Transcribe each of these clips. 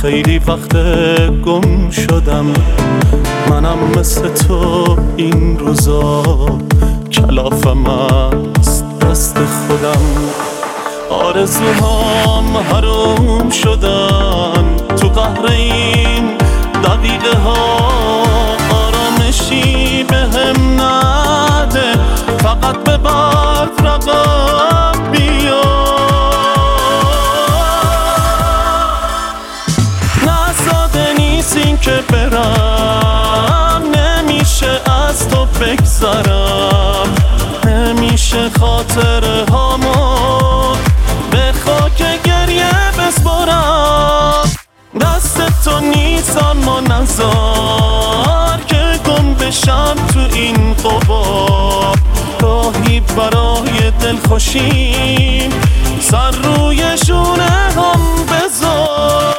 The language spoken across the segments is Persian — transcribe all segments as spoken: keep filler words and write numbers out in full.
خیلی وقت گم شدم، منم مثل تو این روزا کلافم از دست خودم. آرزوهام حروم شدن تو قهر این دقیقه ها، آرامشی بهم نده، فقط به بعد رقم بیا. نزاده نیست این که برم، نمیشه از تو بگذرم، نمیشه خاطره هامو به خاک گریه بسپارم. دست تو نیست اما نذار که گم بشم تو این غبار. گاهی برای دلخوشیم سر روی شونه هم بذار.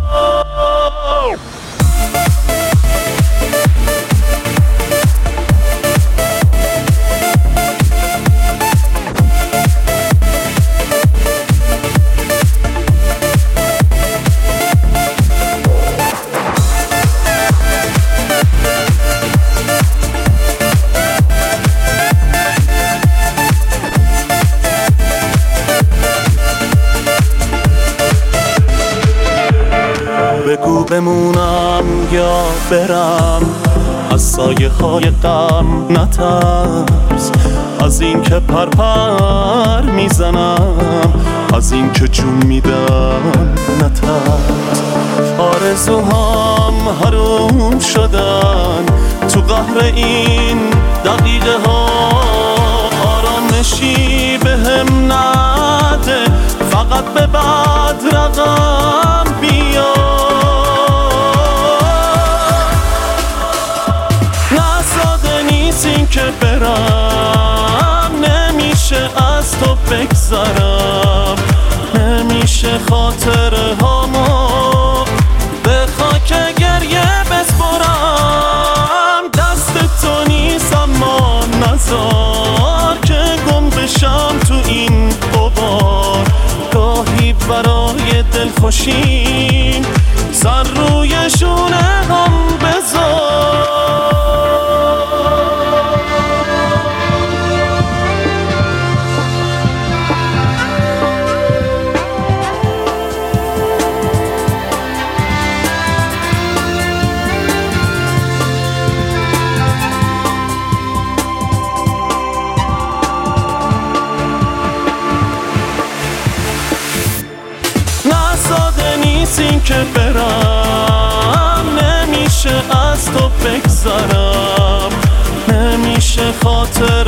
بگو بمونم یا برم، از سایه های غم نترس، از این که پرپر میزنم، از این که جون میدم نترس. آرزوهام حروم شدن تو قهر این دقیقه ها، آرامشی بهم نده، فقط به بعد رقم بیا. این که برم، نمیشه از تو بگذرم، نمیشه خاطره هامو به خاک گریه بسپارم. دست تو نیست اما نذار که گم بشم تو این غبار. گاهی برای دلخوشیم سر روی شونه هم بذار. نزاده نیست این که برم، نمیشه از تو بگذرم، نمیشه خاطر